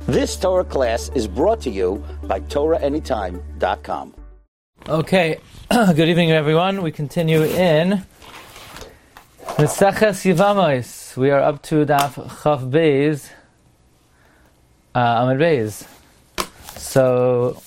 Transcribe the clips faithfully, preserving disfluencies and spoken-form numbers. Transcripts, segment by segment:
This Torah class is brought to you by Torah Anytime dot com. Okay, good evening everyone. We continue in Meseches Yevamos. We are up to Daf Chav Beis, uh, Amud Beis. So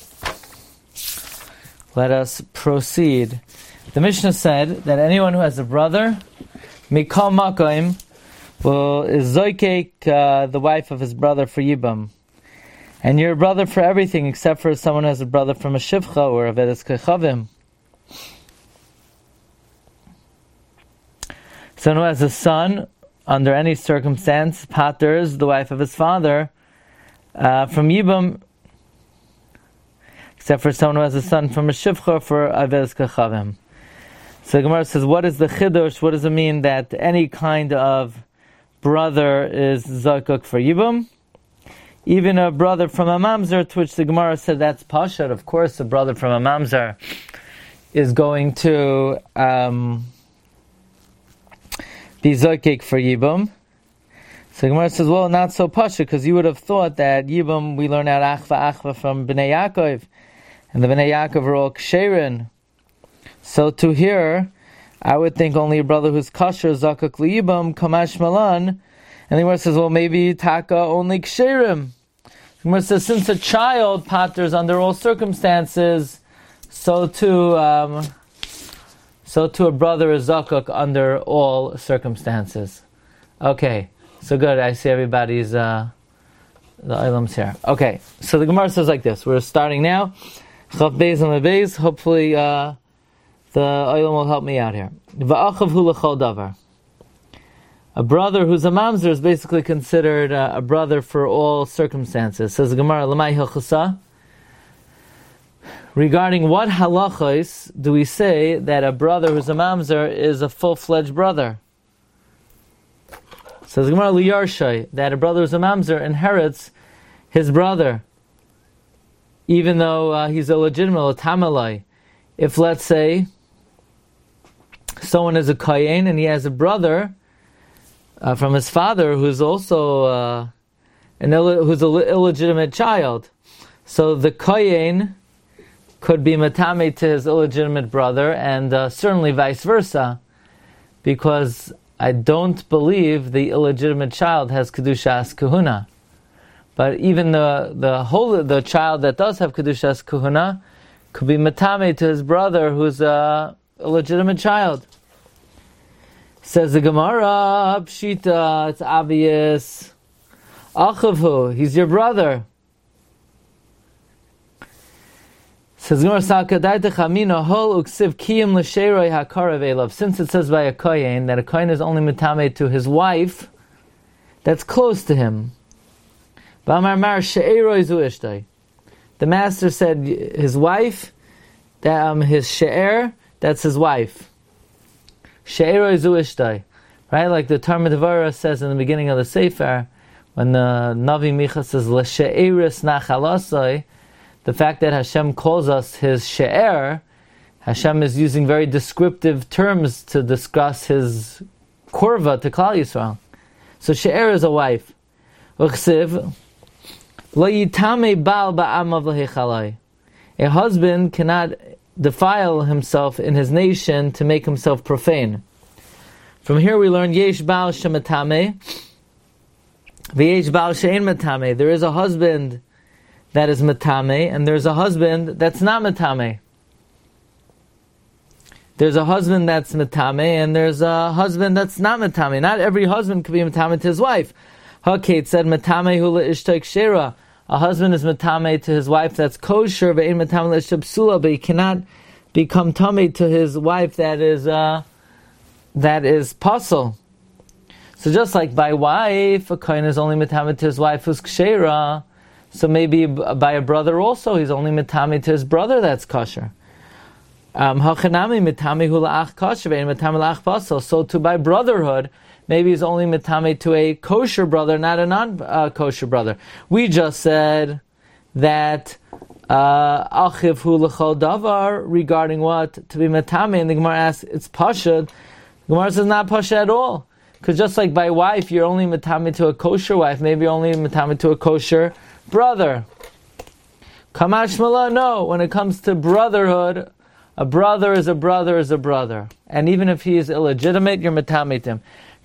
let us proceed. The Mishnah said that anyone who has a brother, Mikal Makoim, will is zoykek uh, the wife of his brother for Yibam. And you're a brother for everything except for someone who has a brother from a Shivcha or a Vedas Kechavim. Someone who has a son, under any circumstance, paters the wife of his father uh, from Yibam, except for someone who has a son from a Shivcha for a Vedas Kechavim. So the Gemara says, what is the Chidush? What does it mean that any kind of brother is Zakuk for Yibam? Even a brother from a mamzer, to which the Gemara said that's Pashat. Of course, a brother from a mamzer is going to um, be Zakuk for Yibam. So the Gemara says, well, not so Pashat, because you would have thought that Yibam, we learn out Achva Achva from Bnei Yaakov, and the Bnei Yaakov are all Ksherin. So to here, I would think only a brother who's kosher, zakuk liyibam, kamash malan. And the Gemara says, well, maybe taka only ksherim. The Gemara says, since a child patters under all circumstances, so too, um, so too a brother is zakuk under all circumstances. Okay, so good. I see everybody's uh, the items here. Okay, so the Gemara says like this. We're starting now. Chav Beis and Beis. Hopefully. Uh, The Olam will help me out here. A brother who's a mamzer is basically considered uh, a brother for all circumstances. Says the Gemara, Lamai Hilchasa. Regarding what halachos do we say that a brother who's a mamzer is a full-fledged brother? Says the Gemara, Liyarshay, that a brother who's a mamzer inherits his brother, even though uh, he's illegitimate, a tamalai. If, let's say, someone is a kohen and he has a brother uh, from his father who's also uh, an Ill- who's an illegitimate child, so the kohen could be matame to his illegitimate brother, and uh, certainly vice versa, because I don't believe the illegitimate child has kedushas kahuna. But even the the whole the child that does have kedushas kahuna could be matame to his brother who's a illegitimate child. Says the Gemara, Pshita, it's obvious. Achavhu, he's your brother. Says the Gemara, Sakadaita Chamina, Hol Uksiv Kiyim L'Sheiroi HaKarav Elav. Since it says by a kohen that a kohen is only matame to his wife that's close to him. Ba'amar Mar She'eroi Zu Ishtoi. The master said his wife, that, um, his she'er, that's his wife. She'er zu ishtai. Right? Like the Talmud Devorah says in the beginning of the Sefer, when the Navi Micha says, L'she'eris nachalasai, the fact that Hashem calls us his she'er, Hashem is using very descriptive terms to discuss his korva to Klal Yisrael. So she'er is a wife. Uchsiv, Lo yitame bal ba'amav lahechalai. A husband cannot defile himself in his nation to make himself profane. From here we learn yesh bal shematame, v'yesh bal she'en matame. There is a husband that is matame, and there's a husband that's not matame. There's a husband that's matame, and there's a husband that's not matame. Not every husband can be matame to his wife. Hakate said matame hula ishtaik shera. A husband is matame to his wife that's kosher, but but he cannot become tummy to his wife that is uh, that is pasul. So just like by wife, a kohen is only matame to his wife who's kshera. So maybe by a brother also, he's only matame to his brother that's kosher. Um, so too by brotherhood, maybe he's only mitame to a kosher brother, not a non-kosher uh, brother. We just said that achiv hu l'chol davar regarding what to be mitame, and the Gemara asks, it's pashad. The Gemara says not pashad at all, Because just like by wife, you're only matame to a kosher wife, maybe you're only matame to a kosher brother. Kamash Mala, no. When it comes to brotherhood, a brother is a brother is a brother. And even if he is illegitimate, you're matame to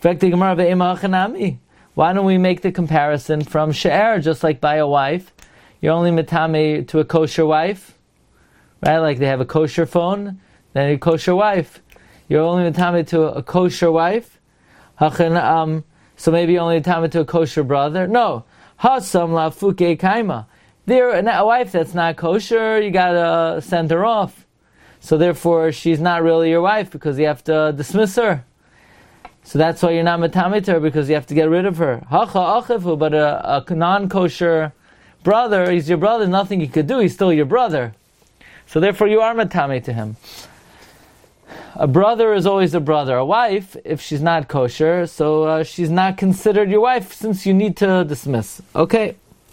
him. Why don't we make the comparison from she'er, just like by a wife, you're only matame to a kosher wife, right? Like they have a kosher phone, then a kosher wife. You're only matame to a kosher wife. Um, so maybe you're only matame to a kosher brother. No. Hasam la fuke kaima. There, a wife that's not kosher, you gotta send her off. So therefore, she's not really your wife because you have to dismiss her. So that's why you're not matame to her, because you have to get rid of her. Hacha achifu, but a, a non-kosher brother, he's your brother, nothing you could do, he's still your brother. So therefore you are matame to him. A brother is always a brother. A wife, if she's not kosher, so uh, she's not considered your wife since you need to dismiss. Okay.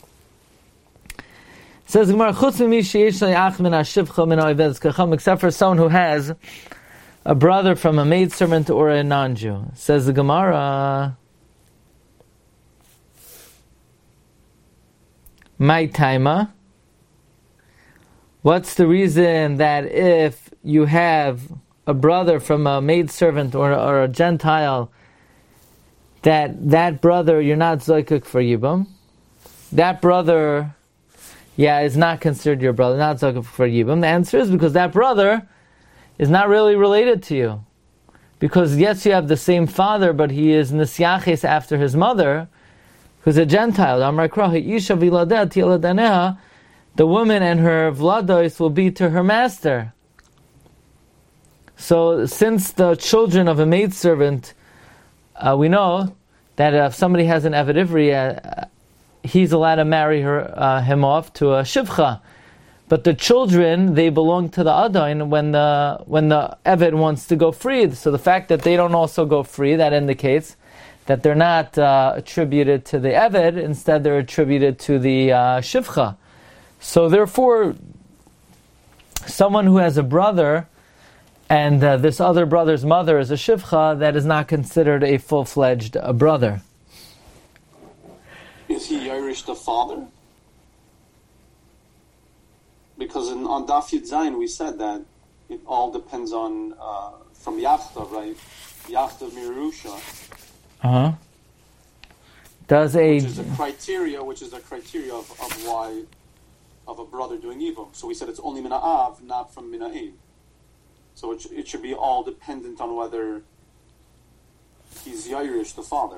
Says Gemara, except for someone who has a brother from a maidservant or a non-Jew. Says the Gemara, my taima. What's the reason that if you have a brother from a maidservant or, or a Gentile, that that brother you're not zoikuk for yibum? That brother, yeah, is not considered your brother, not zoikuk for yibum. The answer is because that brother is not really related to you. Because yes, you have the same father, but he is nisyaches after his mother, who's a Gentile. The woman and her vlados will be to her master. So since the children of a maidservant, uh, we know that if somebody has an Eved Ivri, uh, he's allowed to marry her, uh, him off to a shivcha. But the children, they belong to the Adain when the when the Eved wants to go free. So the fact that they don't also go free, that indicates that they're not uh, attributed to the Eved, instead they're attributed to the uh, shivcha. So therefore, someone who has a brother, and uh, this other brother's mother is a shivcha, that is not considered a full-fledged uh, brother. Is he Irish the father? Because in, on Daf Yud Zayin we said that it all depends on, uh, from Yachtav, right? Yachtav Mirusha. Uh-huh. Does a... Which is a criteria, which is a criteria of, of why, of a brother doing evil. So we said it's only Mina Av, not from Mina Ein. So it, it should be all dependent on whether he's Yairish, the father.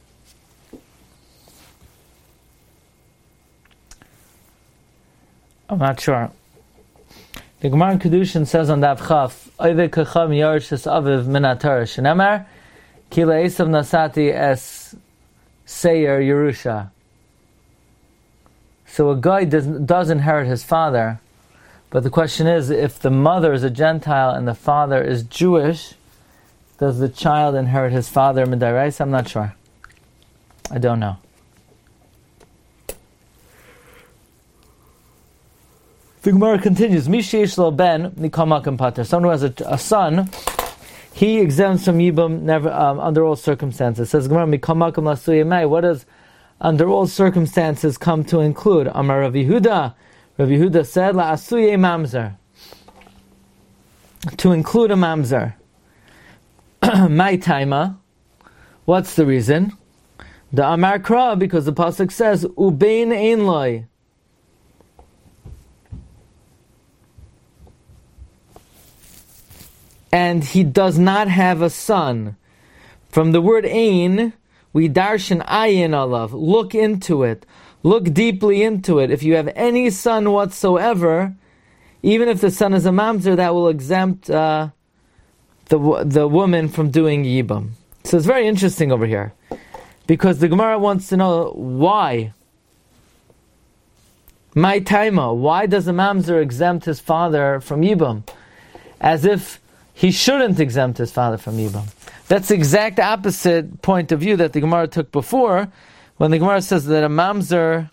I'm not sure. The Gemara in Kedushin says on Daf Chaf, Oive kacham yarish es aviv min atar shenemar, ki le'esav nasati es seir Yerusha. So a guy does, does inherit his father, but the question is, if the mother is a Gentile and the father is Jewish, does the child inherit his father midarais? I'm not sure. I don't know. The Gemara continues, Mishesh lo ben nikamak pater. Someone who has a, a son, he exempts from yibum never um, under all circumstances. It says Gemara mikamak lasuyemei. What does under all circumstances come to include? Amar Rav Yehuda. Rav Yehuda said la asuye mamzer. To include a mamzer. My taima. What's the reason? The Amar Kra, because the pasuk says ubein ein loy. And he does not have a son. From the word ein, we darshan ayin alav. Look into it. Look deeply into it. If you have any son whatsoever, even if the son is a mamzer, that will exempt uh, the the woman from doing yibam. So it's very interesting over here, because the Gemara wants to know why. My taima, why does a mamzer exempt his father from yibam? As if he shouldn't exempt his father from yibam. That's the exact opposite point of view that the Gemara took before, when the Gemara says that a mamzer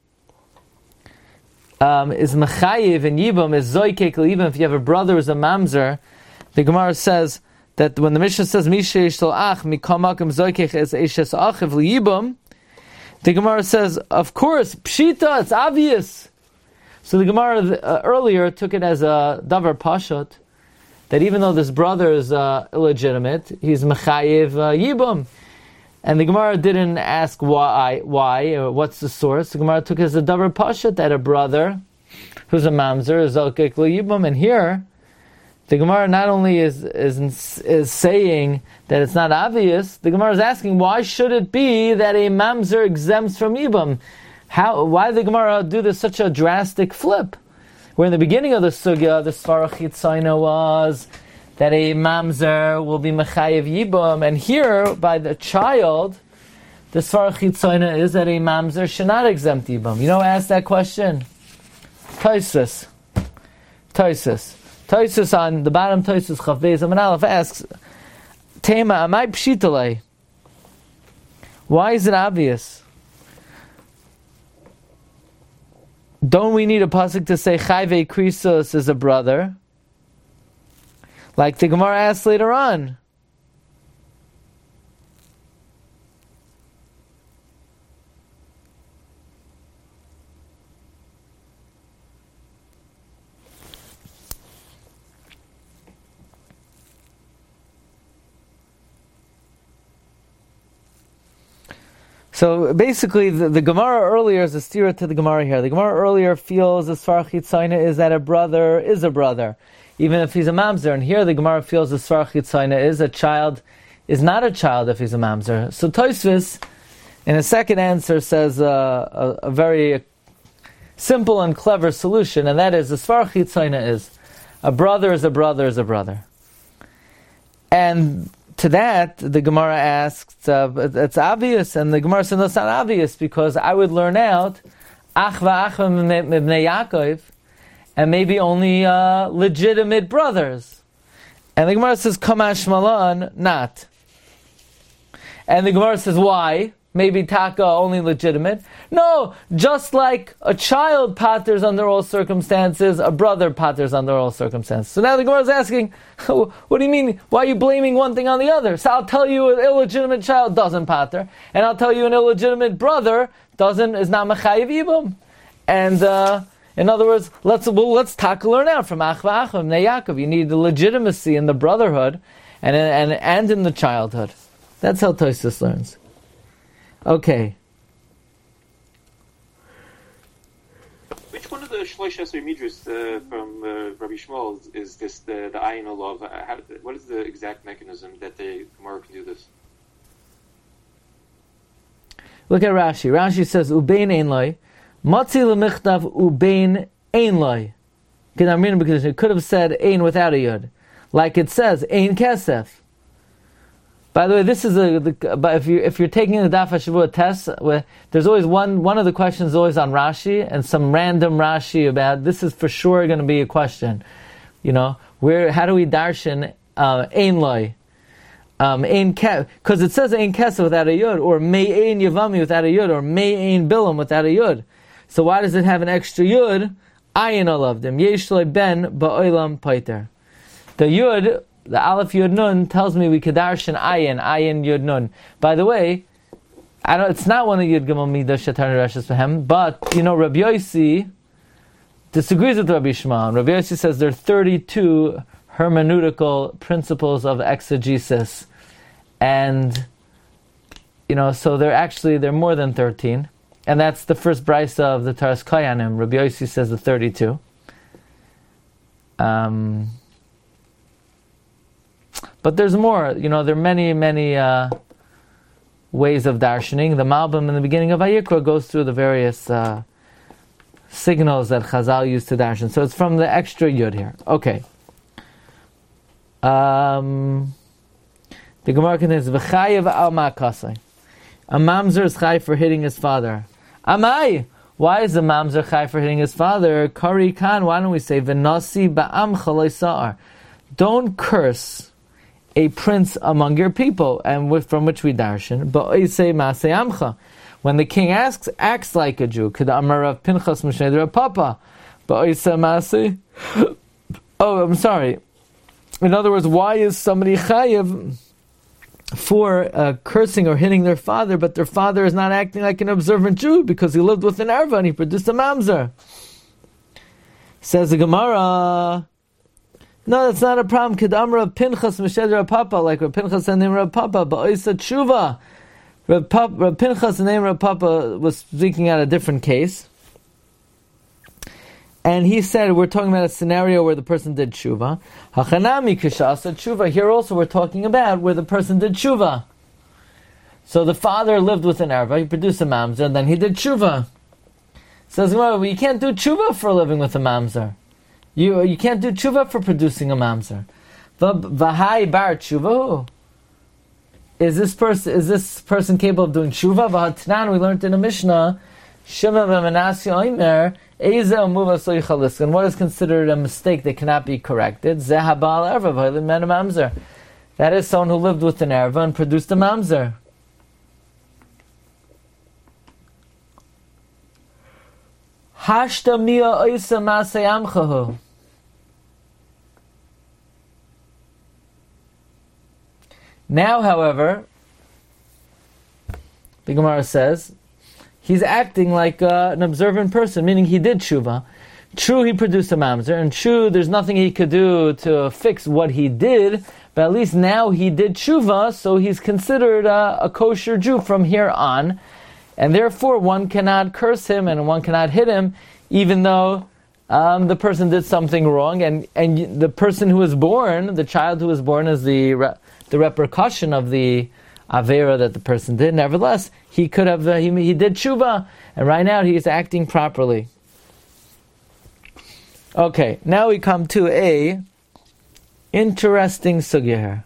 um, is mechayiv in yibam, is zoykek, even if you have a brother who's a mamzer, the Gemara says that when the Mishnah says Misha Yishtal Ach Mikamakim Zoikech Es Eshes Achiv Liyibum, the Gemara says, of course, Pshita, it's obvious. So the Gemara uh, earlier took it as a davar pashut, that even though this brother is uh, illegitimate, he's mechayev uh, yibum. And the Gemara didn't ask why, why, or what's the source. The Gemara took it as a davar pashut, that a brother who's a mamzer is zokek yibum. And here, the Gemara not only is, is is saying that it's not obvious, the Gemara is asking, why should it be that a mamzer exempts from yibum? How? Why did the Gemara do this such a drastic flip? Where in the beginning of the sugya, the Sfar Chitzaina was that a mamzer will be mechayev yibum, and here by the child, the Sfar Chitzaina is that a mamzer should not exempt yibum. You know, ask that question. Taisus, Taisus. Taisus on the bottom, Taisus Chav Beis Amud Aleph asks, Tema, amai pshitalei? Why is it obvious? Don't we need a pasuk to say Chayve Krisos is a brother? Like the Gemara asks later on. So basically, the, the Gemara earlier is a steer to the Gemara here. The Gemara earlier feels the Sfar Chitzaina is that a brother is a brother, even if he's a mamzer. And here the Gemara feels the Sfar Chitzaina is a child is not a child if he's a mamzer. So Tosfos, in a second answer, says uh, a, a very simple and clever solution, and that is the Sfar Chitzaina is a brother is a brother is a brother. And to that, the Gemara asks, uh, it's obvious, and the Gemara says, no, it's not obvious, because I would learn out, Ach va'ach mibnei Yaakov, and maybe only uh, legitimate brothers. And the Gemara says, Kamash Malan, not. And the Gemara says, why? Maybe Taka only legitimate. No, just like a child patters under all circumstances, a brother patters under all circumstances. So now the Gemara is asking, what do you mean? Why are you blaming one thing on the other? So I'll tell you an illegitimate child doesn't patter, and I'll tell you an illegitimate brother doesn't is not mechayev yibum. And uh, in other words, let's well, let's talk learn out from Ach va'ach mibnei Yaakov. You need the legitimacy in the brotherhood and and and in the childhood. That's how Tosfos learns. Okay. Which one of the Shlosh Esrei Midras uh, from uh, Rabbi Shmuel is, is this the the ayin olav? Uh, how, what is the exact mechanism that the Gemara can do this? Look at Rashi. Rashi says ubein ein loy, matzi lemichtav ubein ein loy. Because it could have said ein without a yud, like it says ein kesef. By the way, this is a. The, but if you if you're taking the Daf HaShavua test, where there's always one one of the questions is always on Rashi and some random Rashi about this is for sure going to be a question. You know, where how do we darshan uh, ein loy, um, ein ke because it says ein kesa without a yud, or may ein yavami without a yud, or may ein bilam without a yud. So why does it have an extra yud? Ayin olav dem yesh loy ben ba'olam paiter. The yud. The Aleph Yud Nun tells me we could darshan ayin, ayin Yud Nun. By the way, I don't, it's not one of Yud Gimel Midah Shetar Rashes Behem, but, you know, Rabbi Yossi disagrees with Rabbi Shimon. Rabbi Yossi says there are thirty-two hermeneutical principles of exegesis. And, you know, so they're actually, they're more than thirteen. And that's the first brisa of the Taras Koyanim. Rabbi Yossi says the thirty-two. Um... But there's more, you know, there are many, many uh, ways of darshaning. The Malbim in the beginning of Vayikra goes through the various uh, signals that Chazal used to darshan. So it's from the extra yud here. Okay. Um, the Gemara contains V'chayev al ma'akasai. A mamzer is chay for hitting his father. Amai! Why is the mamzer chay for hitting his father? Kari kan, why don't we say V'nasi ba'am chalei sa'ar. Don't curse a prince among your people, and with, from which we darshan. Ba'oisei masei amcha. When the king asks, acts like a Jew. K'da amar Rav Pinchas Mishnei Rav Papa. Ba'oisei masei. Oh, I'm sorry. in other words, why is somebody chayiv for uh, cursing or hitting their father, but their father is not acting like an observant Jew because he lived with an erva and he produced a mamzer? Says the Gemara, no, that's not a problem. Kedamra Pinchas Meshad Rav Papa, like Rav Pinchas and name Rav Papa, ba'oisa tshuva. Rav, Pap, Rav Pinchas and name Rav Papa was speaking out a different case. And he said, we're talking about a scenario where the person did tshuva. Hachanami kishasa tshuva. Here also we're talking about where the person did tshuva. So the father lived with an erva, he produced a mamzer, and then he did tshuva. Says, well, you can't do tshuva for living with a mamzer. You you can't do tshuva for producing a mamzer. V'hai bar tshuva. Is this person is this person capable of doing tshuva? V'hatnan, we learned in a Mishnah, Shema v'menasya oimer. And what is considered a mistake that cannot be corrected? That is someone who lived with an erva and produced a mamzer. Now, however, the Gemara says, he's acting like uh, an observant person, meaning he did tshuva. True, he produced a mamzer, and true, there's nothing he could do to fix what he did, but at least now he did tshuva, so he's considered uh, a kosher Jew from here on, and therefore one cannot curse him and one cannot hit him, even though um, the person did something wrong, and, and the person who was born, the child who was born, is the re- the repercussion of the avera that the person did. Nevertheless, he could have, uh, he, he did tshuva, and right now he is acting properly. Okay, now we come to a interesting sugya here.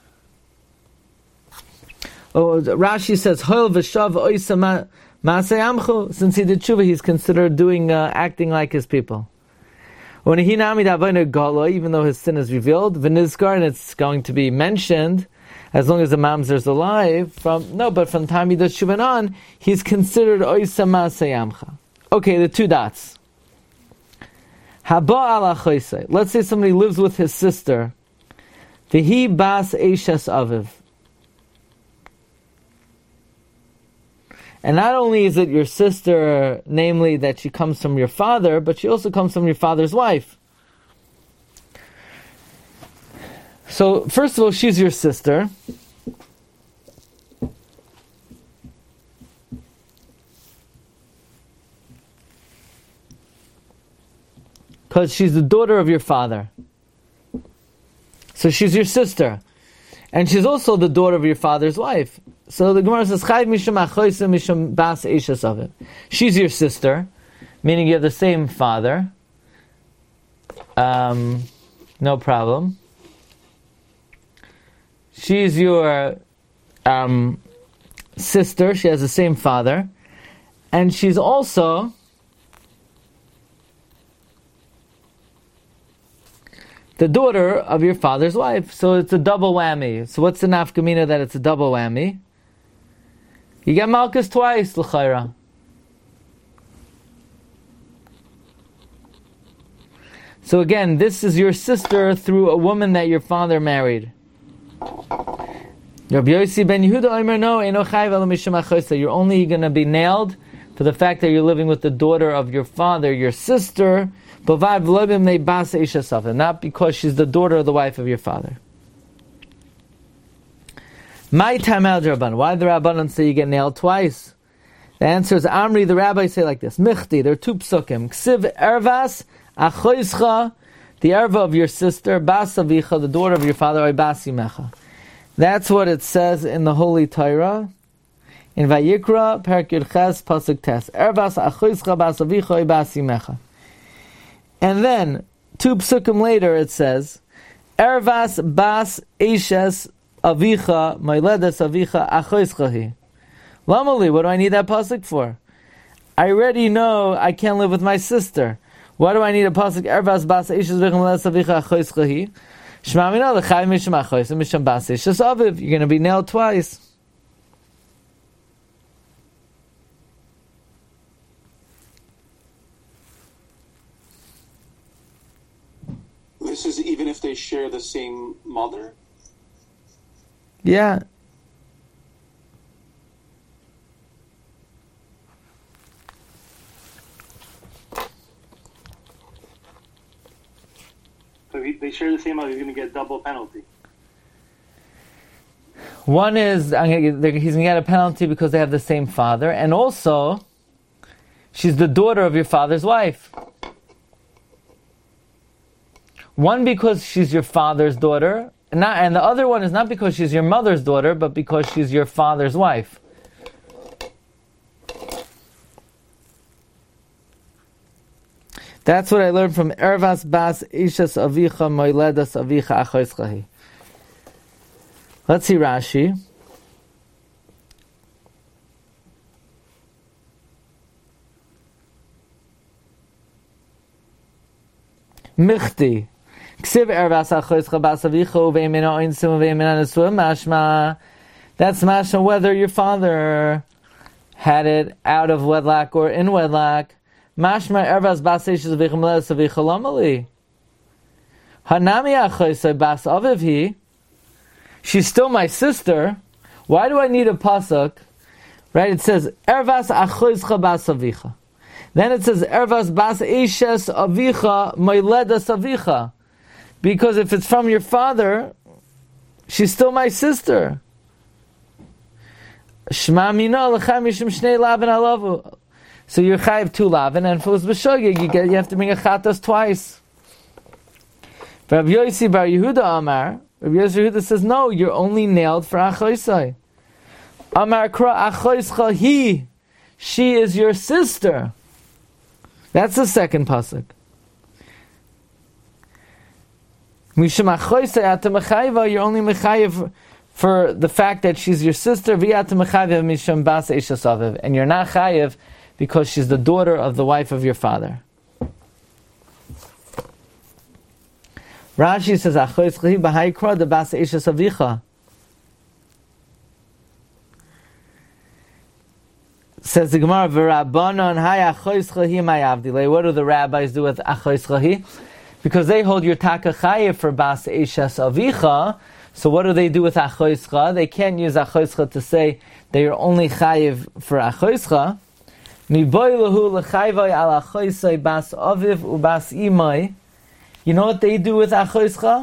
Oh, Rashi says, "Hoil v'shav oisa ma'asei amchu." Since he did tshuva, he's considered doing, uh, acting like his people. When he nami d'avono gala, even though his sin is revealed, v'nizkar, and it's going to be mentioned, as long as the mamzer is alive, from no, but from the time he does tshuva on, he's considered oisa ma'asei amcha. Okay, the two dots. Haba ala choisei. Let's say somebody lives with his sister. V'hi bas eishes aviv. And not only is it your sister, namely that she comes from your father, but she also comes from your father's wife. So, first of all, she's your sister. Because she's the daughter of your father. So she's your sister. And she's also the daughter of your father's wife. So the Gemara says, Chayv mishum achoisa mishum bas eishes aviv. She's your sister, meaning you have the same father. Um, no problem. She's your um, sister. She has the same father. And she's also the daughter of your father's wife. So it's a double whammy. So what's the nafkamina that it's a double whammy? You get malchus twice, l'chayra. So again, this is your sister through a woman that your father married. Rabbi Yossi ben Yehuda Omer, no, eino chayv ela mishum achoisa. You're only going to be nailed for the fact that you're living with the daughter of your father, your sister, not because she's the daughter of the wife of your father. My time al Rabban. Why did the Rabbanan say you get nailed twice? The answer is Amri, the rabbis say like this. Michti, there are two psukim. Ksiv ervas achoischa, the erva of your sister, bas avicha, the daughter of your father, or bas imecha. That's what it says in the Holy Torah. In Vayikra, Perek Yud Ches, Pasuk Tes. Ervas achoischa bas avicha, or bas imecha. And then, two psukim later, it says, Ervas bas eishes avicha, mailedes avicha, achoischahi. Lamali, what do I need that pasuk for? I already know I can't live with my sister. Why do I need a pasuk? Ervas bas eishes avicha, mailedes avicha, achoischahi. Shema mina l'chai misham achois, misham bas eishes aviv. You're going to be nailed twice. this is even if they share the same mother? Yeah. So if they share the same mother, he's going to get double penalty. One is I'm gonna get, he's going to get a penalty because they have the same father, and also she's the daughter of your father's wife. One because she's your father's daughter, and, not, and the other one is not because she's your mother's daughter, but because she's your father's wife. That's what I learned from Ervas Bas Ishas Avicha Moiledas Avicha Achoischahi. Let's see Rashi. Michti. Ksiv Ervas Achoischa Bas Avicha Uveimina Oinsim Uveimina Nesua Mashma. That's mashma whether your father had it out of wedlock or in wedlock. Mashma Ervas Bas Ishas Avicha Moiledas Avicha Lamali. Hanami Achoischa Bas Avivhi. She's still my sister. Why do I need a pasuk? Right? It says Ervas Achoischa Bas Avicha. Then it says Ervas Bas Ishes Avicha Moiledas Avicha. Because if it's from your father, she's still my sister. Shma Mina Lechem Mishum Shnei Lavin Alavu. So you're chayiv two lavin, and if it was b'shogeg, you get you have to bring a chatas twice. Rabbi Yosi Bar Yehuda Amar. Rabbi Yehuda says, no, you're only nailed for achoisai. Amar kra achoischa hi. She is your sister. That's the second pasuk. Mishum achoisai ata mechayva, you're only mechayiv for the fact that she's your sister. V'yata mechayva mishum bas eishes aviv. And you're not chayiv because she's the daughter of the wife of your father. Rashi says, "Achoischi b'haikra the bas eishes avicha." Says the Gemara, "V'rabbanon hay achoischi mayavdilei." What do the rabbis do with achoischi? Because they hold your taka chayev for bas eishes avicha. So what do they do with achoischa? They can't use achoischa to say they are only chayev for achoischa. Miboilahu lechayvay al achoisai bas aviv ubas imay. You know what they do with achoischa?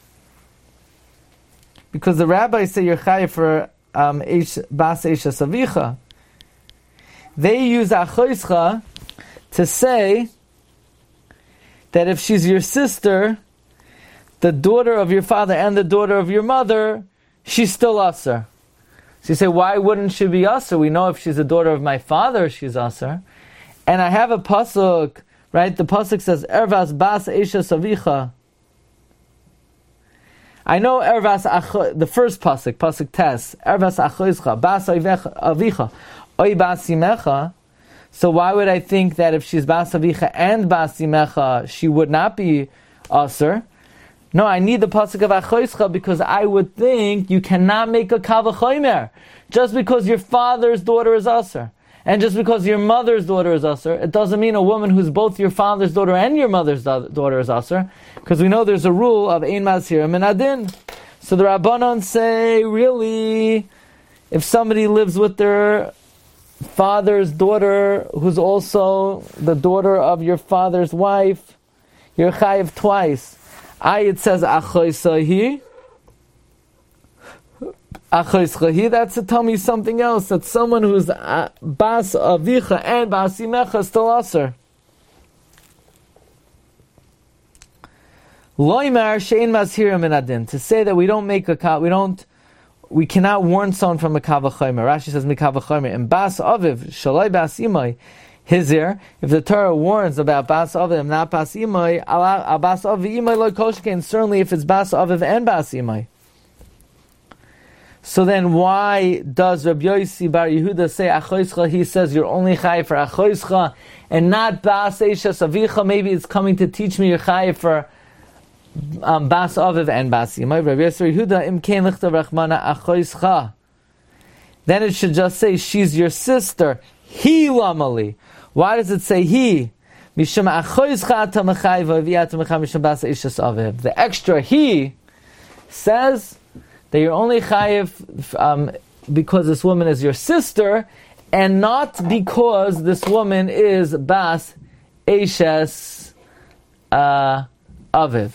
Because the rabbis say you're chayiv for um, bas eishes avicha. They use achoischa to say that if she's your sister, the daughter of your father and the daughter of your mother, she's still aser. So you say, why wouldn't she be aser? We know if she's the daughter of my father, she's aser. And I have a pasuk. Right, the pasuk says Ervas Bas Eishes Avicha. I know Ervas Acho, the first pasuk, pasuk Tes, Ervas Achoischa Bas Avicha, Oy Bas Yimecha. So why would I think that if she's Bas Avicha and Bas Yimecha, she would not be aser? No, I need the pasuk of Achoischa because I would think you cannot make a kavachomer just because your father's daughter is aser. And just because your mother's daughter is aser, it doesn't mean a woman who's both your father's daughter and your mother's da- daughter is aser, because we know there's a rule of ein mazhira min adin. So the Rabbanon say, really, if somebody lives with their father's daughter, who's also the daughter of your father's wife, you're chayiv twice. I, it says achoisahi. Achoischahi, that's to tell me something else, that someone who's uh, bas avicha and bas imecha is still aser. Loimar shein mazhira min adin, to say that we don't make a we don't we cannot warn someone from a kavachomer. Rashi says mikavachomer and bas aviv shalai bas imay hizir. If the Torah warns about bas aviv and not bas imay, al bas aviv imay lo koshkein. Certainly, if it's bas aviv and bas imay. So then why does Rabbi Yosi Bar Yehuda say achoischa? He says you're only chayiv for achoischa and not bas eishes avicha. Maybe it's coming to teach me you're chayiv for um, bas aviv and bas imay. Rabbi Yosi Bar Yehuda im kein lichta rachmana achoischa. Then it should just say she's your sister. He lamali. Why does it say he? The extra he says that you're only chayiv um, because this woman is your sister, and not because this woman is bas eishes uh, aviv.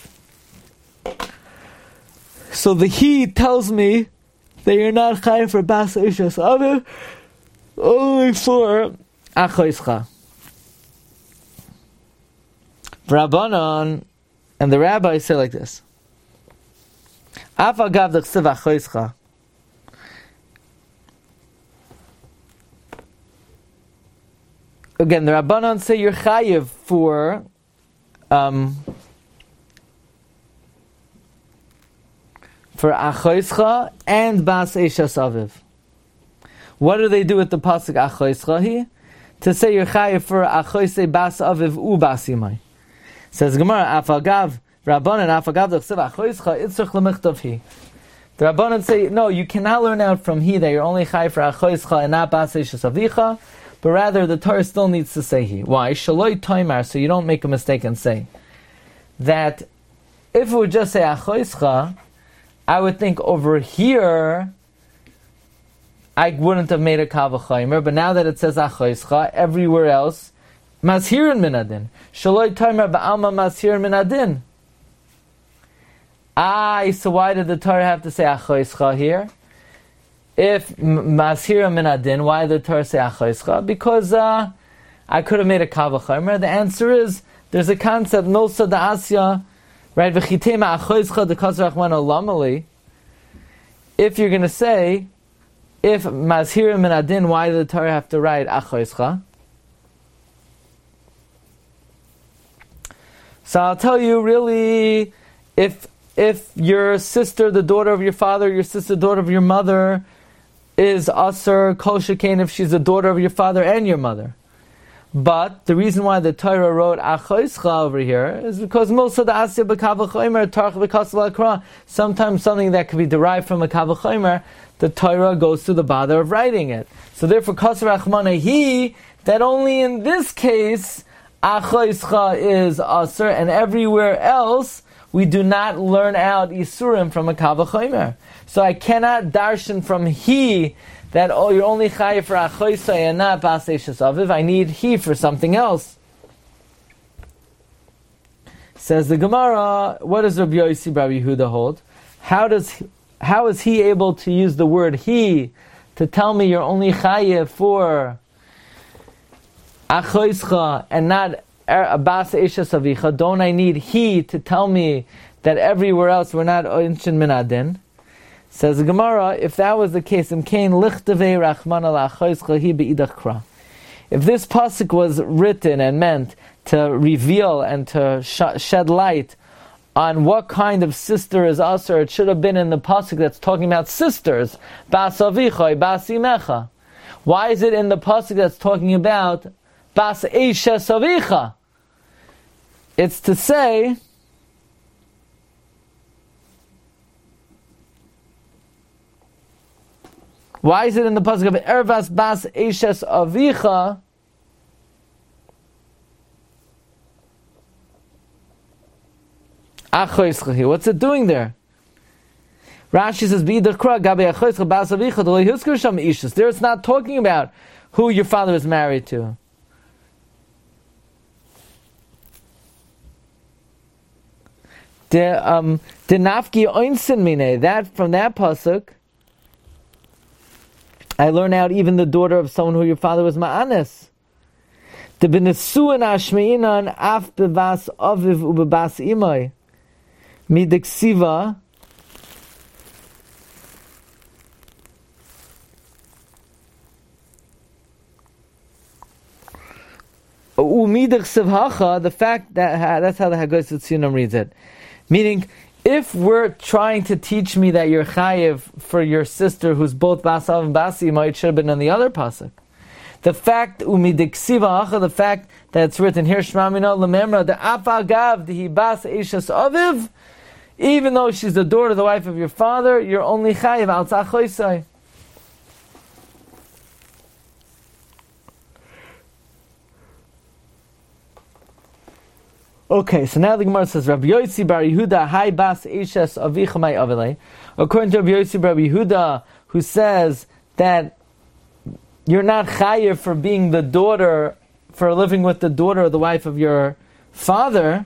So the he tells me that you're not chayiv for bas eishes aviv, only for achoischa. Rabbanon, and the rabbis say like this: Af agav d'chsev achoischa. Again, the Rabbanon say you're chayiv for um, for achoischa and bas eishes aviv. What do they do with the pasuk achoischa here? To say you're chayiv for achoise bas aviv u bas imai. Says Gemara, Afagav Rabbanan Afagav d'chsev achoischa itzrich lemichtav he. The Rabbanan say no, you cannot learn out from he that you're only chayiv for achoischa and not bas eishes avicha, but rather the Torah still needs to say he. Why? Shaloi toimar, so you don't make a mistake and say that if it would just say achoischa, I would think over here I wouldn't have made a kavachaymer, but now that it says achoischa, everywhere else mazhirin minadin. Shaloi toimar ba'alma mazhirin minadin. Ah, so why did the Torah have to say achoischa here? If mazhira minadin, why did the Torah say achoischa? Because uh, I could have made a kavachaymer. The answer is there's a concept nosa da'asya, right? V'chitema achoischa dekaz rachman olamali. If you're going to say if mazhira minadin, why did the Torah have to write achoischa? So I'll tell you, really, if if your sister, the daughter of your father, your sister, the daughter of your mother, is asur kol shekain if she's the daughter of your father and your mother. But the reason why the Torah wrote achoischa over here is because most of the asya b'kavachomer tarch b'kasval akra. Sometimes something that could be derived from a kavachomer, the Torah goes to the bother of writing it. So therefore, kasar achmana he, that only in this case achoischa is asur, and everywhere else we do not learn out isurim from a kavachomer. So I cannot darshan from he that oh you're only chayiv for achoischa and not bas eishes aviv. I need he for something else. Says the Gemara, what does Rabbi Yossi Rabbi Yehuda hold? How does how is he able to use the word he to tell me you're only chayiv for achoischa and not bas eishes avicha? Don't I need he to tell me that everywhere else we're not oinshin minadin? Says the Gemara, if that was the case, if this pasuk was written and meant to reveal and to sh- shed light on what kind of sister is asur, it should have been in the pasuk that's talking about sisters. Bas avicha, bas imecha. Why is it in the pasuk that's talking about bas eishes avicha? It's to say why is it in the pasuk of Ervas Bas Eishes Avicha? Achoischa. What's it doing there? Rashi says, "B'idachra gabe achoischa bas avicha d'lo yuzkar sham ishus." There, it's not talking about who your father is married to. The um the nafki oinsin mine, that from that pasuk I learn out even the daughter of someone who your father was ma'anes. The benesuan ashmeinan af bevas aviv ubebas imay mideksiva umidech the fact that that's how the Hagos Tzionam reads it. Meaning, if we're trying to teach me that you're chayiv for your sister who's both basav and basima, it should have been on the other pasuk. The fact umidiksiva acha, the fact that it's written here shmamina lememra the afagav the hibas eishes aviv, even though she's the daughter, the wife of your father, you're only chayiv al tzachoisai. Okay, so now the Gemara says, Rabbi Yossi bar Yehuda, Hai bas ishes avicha mai avilei. According to Rabbi Yossi bar Yehuda, who says that you're not chayiv for being the daughter, for living with the daughter or the wife of your father.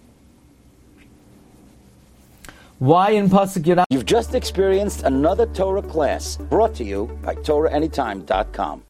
Why in Pasuk Yud? You've just experienced another Torah class brought to you by Torah Anytime dot com.